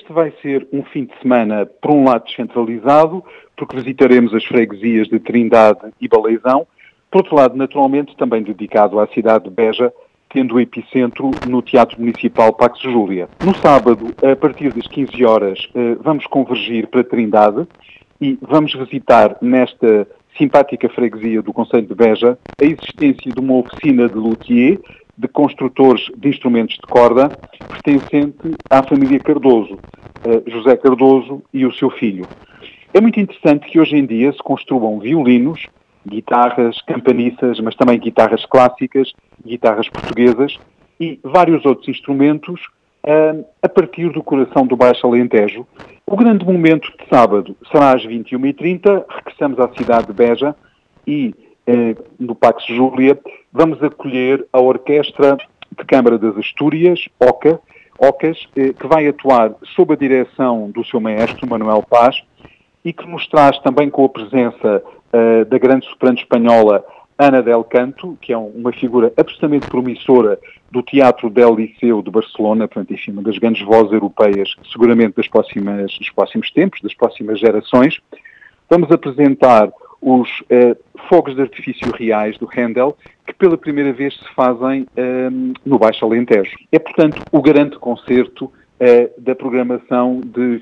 Este vai ser um fim de semana, por um lado, descentralizado, porque visitaremos as freguesias de Trindade e Baleizão. Por outro lado, naturalmente, também dedicado à cidade de Beja, tendo o epicentro no Teatro Municipal Pax Júlia. No sábado, a partir das 15 horas, vamos convergir para Trindade e vamos visitar nesta simpática freguesia do concelho de Beja a existência de uma oficina de luthier, de construtores de instrumentos de corda, pertencente à família Cardoso, José Cardoso e o seu filho. É muito interessante que hoje em dia se construam violinos, guitarras, campaniças, mas também guitarras clássicas, guitarras portuguesas e vários outros instrumentos a partir do coração do Baixo Alentejo. O grande momento de sábado será às 21h30, regressamos à cidade de Beja e no Pax Júlia vamos acolher a Orquestra de Câmara das Astúrias, OCAS, que vai atuar sob a direção do seu maestro, Manuel Paz, e que nos traz também com a presença da grande soprano espanhola Ana del Canto, que é uma figura absolutamente promissora do Teatro del Liceu de Barcelona, portanto, enfim, uma das grandes vozes europeias, seguramente dos próximos tempos, das próximas gerações. Vamos apresentar os fogos de artifício reais do Handel, que pela primeira vez se fazem no Baixo Alentejo. É, portanto, o grande concerto da programação de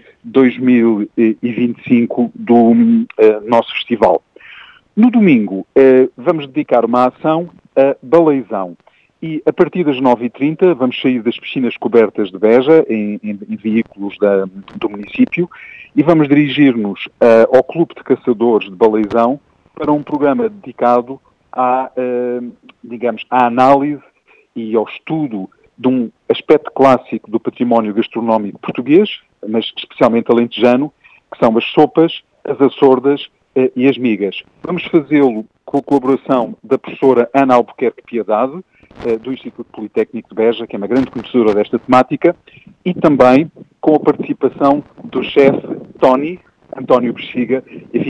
2025 do nosso festival. No domingo, vamos dedicar uma ação a Baleizão. E a partir das 9h30 vamos sair das piscinas cobertas de Beja, em veículos do município, e vamos dirigir-nos ao Clube de Caçadores de Baleizão para um programa dedicado à análise e ao estudo de um aspecto clássico do património gastronómico português, mas especialmente alentejano, que são as sopas, as açordas e as migas. Vamos fazê-lo com a colaboração da professora Ana Albuquerque Piedade, do Instituto Politécnico de Beja, que é uma grande conhecedora desta temática, e também com a participação do chefe António Bexiga.